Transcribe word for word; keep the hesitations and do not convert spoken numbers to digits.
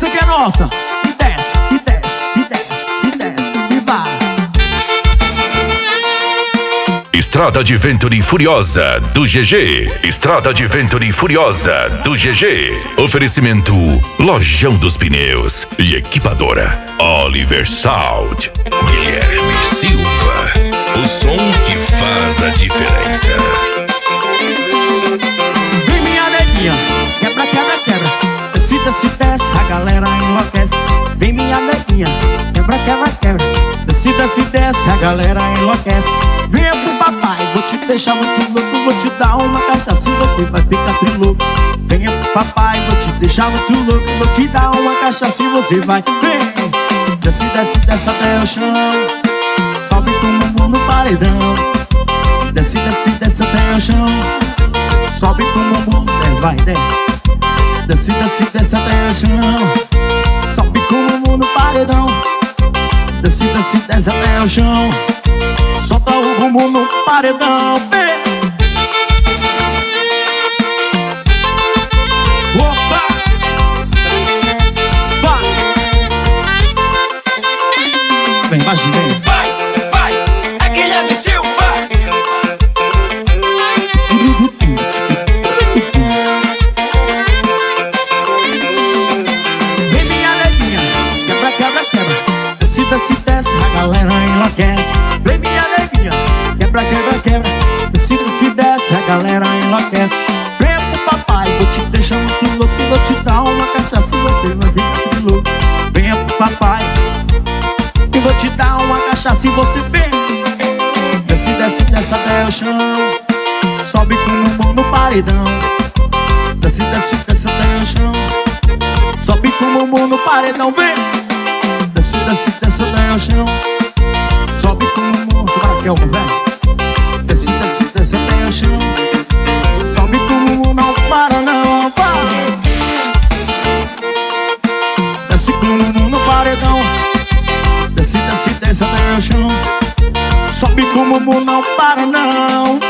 essa aqui é nossa. E desce, e desce, e desce, e desce, e vai. Estrada de Venturi Furiosa do G G. Estrada de Venturi Furiosa do G G. Oferecimento Lojão dos Pneus e Equipadora Oliver Salt. Guilherme Silva, o som que faz a diferença. Vem minha neguinha, quebra, quebra, quebra. Desce, desce, desce, a galera enlouquece. Vem minha neguinha, quebra, quebra, quebra. Desce, desce, desce, a galera enlouquece. Venha pro papai, vou te deixar muito louco. Vou te dar uma cachaça e você vai ficar trilouco. Venha pro papai, vou te deixar muito louco. Vou te dar uma cachaça e você vai. Vem, desce, desce, desce até o chão. Sobe com o bumbum no paredão. Desce, desce, desce até o chão. Sobe com o bumbum, desce, vai, desce. Desce, desce, desce até o chão. Sobe com o bumbum no paredão. Desce, desce, desce até o chão. Solta o bumbum no paredão. Vem. Opa! Vai! Vem, imagina aí. Vai, vai, é Guilherme Silva. Vem minha neguinha, quebra, quebra, quebra. Desce, desce, desce, a galera enlouquece. Vem minha neguinha, quebra, quebra, quebra. Desce, desce, desce, a galera enlouquece. Vem pro papai, vou te deixar muito louco. Vou te dar uma cachaça e você vai ficar muito louco. Venha pro papai e vou te dar uma cachaça e você vem. Desce, desce, desce até o chão. Sobe com o bumbum no paredão. Desce, desce, desce até o chão. Sobe com o bumbum no paredão, vem. Desce, desce, desce até o chão. Sobe com o bumbum, você vai que é o velho. Desce, desce, desce até o chão. Sobe com o bumbum, não para não, para. Desce com o bumbum no paredão. Desce, desce, desce até o chão. Sobe com o bumbum, não para não.